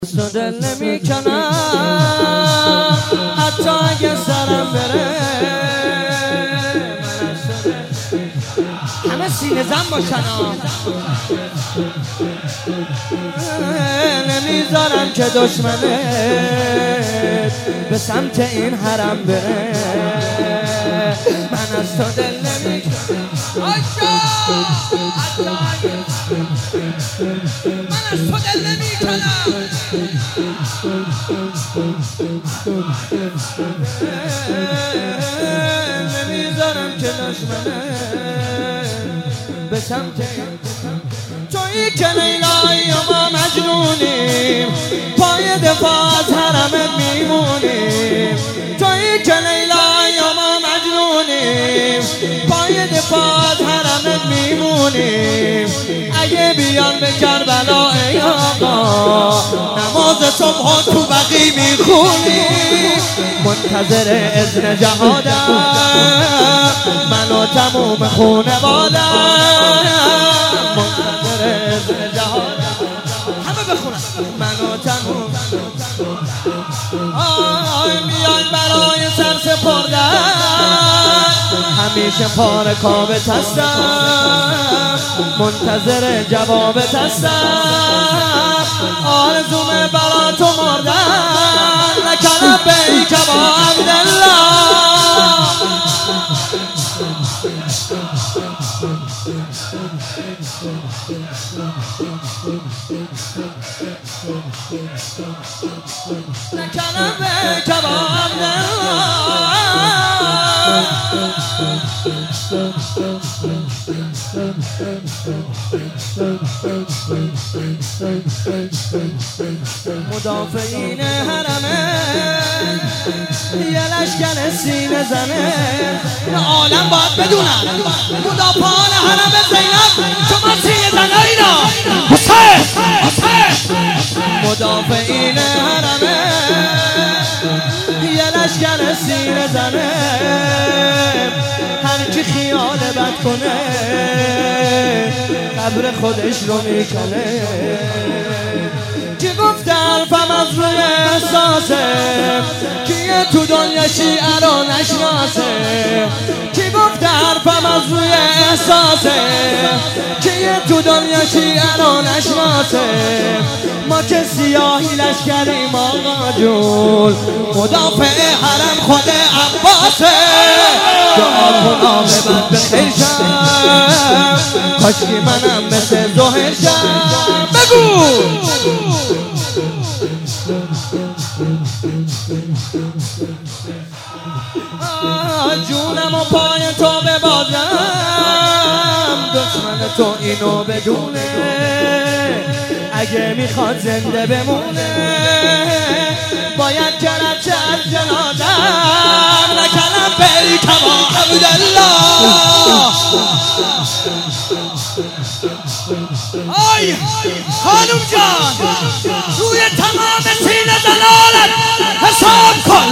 تو دل نمی کنم حتی اگه سرم بره. همه سینه زن باشن نمیذارم که دشمنت به سمت این حرم بره. من از تو دل نمی کنم من از تو دل نمی کنم نمیذارم که دشمنت به سمت تویی که لیلایی و ما مجنونیم پای دفاع از حرمت میمونیم. تویی که لیلایی و ما مجنونیم پای دفاع از حرمت میمونیم. اگه بیان به کربلا ای آقا نماز صبح تو بقی میخونیم. منتظر اذن جهادم من و تموم خونوادم. منتظر اذن جهادم همه بخونم من و تموم. میان برای سر سپردن همیشه پاره کابت هستم. منتظر جوابت هستم. آرزوم برا تو مردن نکنم بیک با عبدالله. نکنم بیک با عبدالله. مدافعین حرمه یه لشکر سینه زنه. عالم باید بدونن مدافعان حرم زینب شما سینه زنه اینا مدافعین حرمه یه لشکر سینه زنه. هر کی خیال بد کنه قبر خودش رو میکنه. کی گفته حرفم از روی احساسه کیه تو دنیا شیعه رو نشناسه. کی گفته حرفم از روی احساسه کیه تو دنیا شیعه رو نشناسه. ما که سیاهی لشکریم آقا جون مدافع حرم خود عباسه. دعا کن عاقبت بخیر شم کاشکی منم مثل زهر شم. بگو جونم و پای تو ببازم دشمن تو اینو بدونه. اگه میخواد زنده بمونه باید کرد چه از جنازم. نکنم بیک با عبدالله. آی خانم جان روی تمام سینه دلالت حساب کن.